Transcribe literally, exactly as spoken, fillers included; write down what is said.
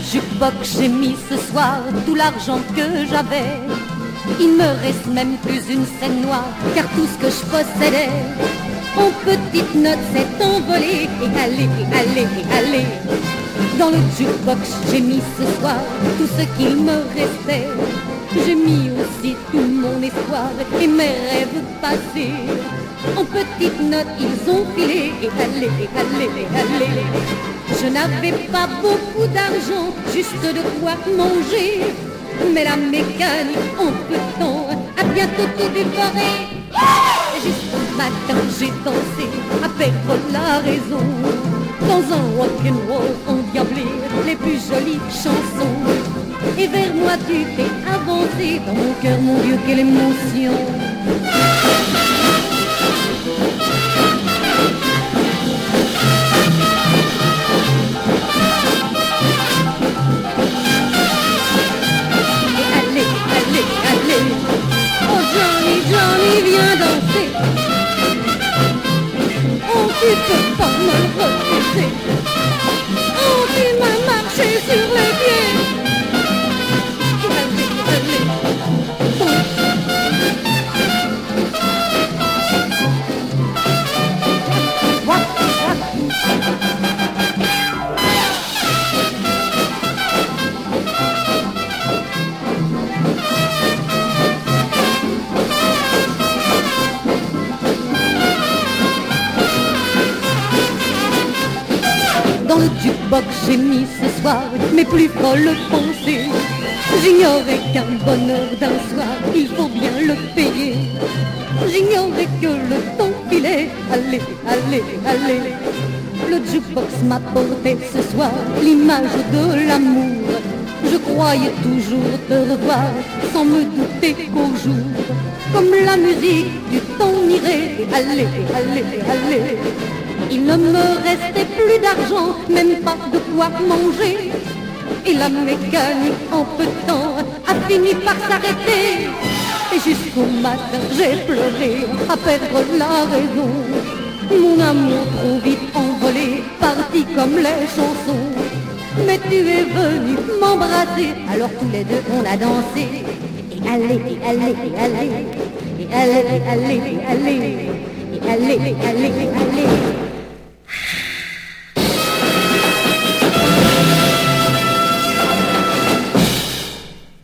jukebox j'ai mis ce soir tout l'argent que j'avais. Il me reste même plus une scène noire, car tout ce que je possédais en petites notes s'est envolé. Et allez, et allez, et allez. Dans le jukebox j'ai mis ce soir tout ce qu'il me restait. J'ai mis aussi tout mon espoir et mes rêves passés. En petites notes ils ont filé. Et allez, et allez, et allez. Je n'avais pas beaucoup d'argent, juste de quoi manger. Mais la mécanique en peu de temps a bientôt tout dévoré. Jusqu'au matin j'ai dansé à perdre la raison, dans un rock'n'roll endiablé, les plus jolies chansons. Et vers moi tu t'es avancé, dans mon cœur mon Dieu quelle émotion. Viens danser, oh tu peux pas me refuser, oh tu m'as marché sur les pieds. Allez, allez, dans le jukebox j'ai mis ce soir mes plus folles pensées. J'ignorais qu'un bonheur d'un soir il faut bien le payer. J'ignorais que le temps filait. Allez, allez, allez. Le jukebox m'apportait ce soir l'image de l'amour. Je croyais toujours te revoir sans me douter qu'au jour, comme la musique du temps irait. Allez, allez, allez. Il ne me restait plus d'argent, même pas de quoi manger. Et la mécanique en peu de temps a fini par s'arrêter. Et jusqu'au matin j'ai pleuré à perdre la raison. Mon amour trop vite envolé, parti comme les chansons. Mais tu es venu m'embrasser, alors tous les deux on a dansé. Et allez, et allez, et allez. Et allez, et allez, et allez. Et allez, et allez, et allez.